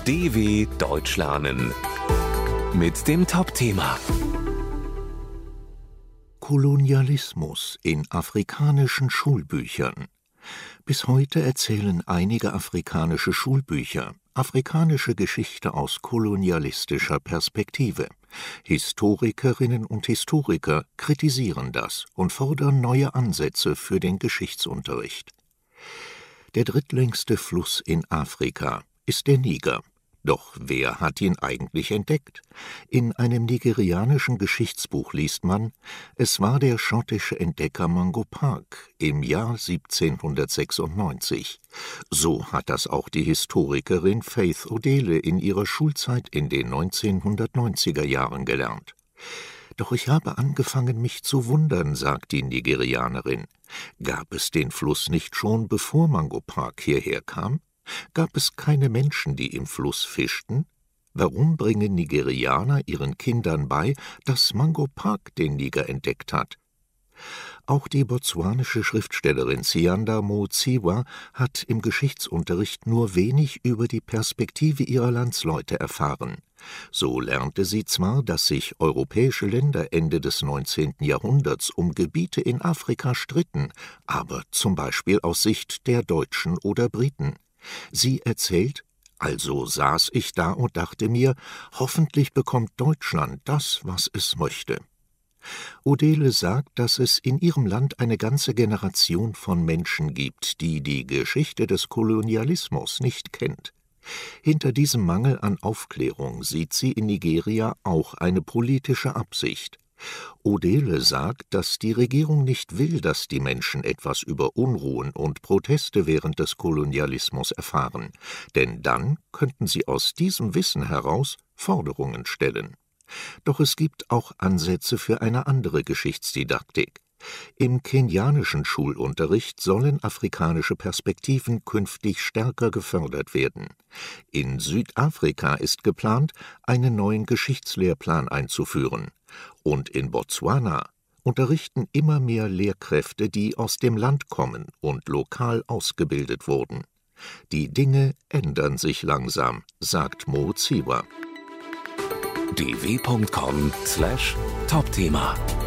DW Deutsch lernen mit dem Top-Thema Kolonialismus in afrikanischen Schulbüchern. Bis heute erzählen einige afrikanische Schulbücher afrikanische Geschichte aus kolonialistischer Perspektive. Historikerinnen und Historiker kritisieren das und fordern neue Ansätze für den Geschichtsunterricht. Der drittlängste Fluss in Afrika ist der Niger. Doch wer hat ihn eigentlich entdeckt? In einem nigerianischen Geschichtsbuch liest man, es war der schottische Entdecker Mungo Park im Jahr 1796. So hat das auch die Historikerin Faith Odele in ihrer Schulzeit in den 1990er Jahren gelernt. Doch ich habe angefangen, mich zu wundern, sagt die Nigerianerin. Gab es den Fluss nicht schon, bevor Mungo Park hierher kam? Gab es keine Menschen, die im Fluss fischten? Warum bringen Nigerianer ihren Kindern bei, dass Mungo Park den Niger entdeckt hat? Auch die botswanische Schriftstellerin Sianda Motsiwa hat im Geschichtsunterricht nur wenig über die Perspektive ihrer Landsleute erfahren. So lernte sie zwar, dass sich europäische Länder Ende des 19. Jahrhunderts um Gebiete in Afrika stritten, aber zum Beispiel aus Sicht der Deutschen oder Briten. Sie erzählt, also saß ich da und dachte mir, hoffentlich bekommt Deutschland das, was es möchte. Odele sagt, dass es in ihrem Land eine ganze Generation von Menschen gibt, die die Geschichte des Kolonialismus nicht kennt. Hinter diesem Mangel an Aufklärung sieht sie in Nigeria auch eine politische Absicht. Odele sagt, dass die Regierung nicht will, dass die Menschen etwas über Unruhen und Proteste während des Kolonialismus erfahren, denn dann könnten sie aus diesem Wissen heraus Forderungen stellen. Doch es gibt auch Ansätze für eine andere Geschichtsdidaktik. Im kenianischen Schulunterricht sollen afrikanische Perspektiven künftig stärker gefördert werden. In Südafrika ist geplant, einen neuen Geschichtslehrplan einzuführen. Und in Botswana unterrichten immer mehr Lehrkräfte, die aus dem Land kommen und lokal ausgebildet wurden. Die Dinge ändern sich langsam, sagt Motsiwa. dw.com/Topthema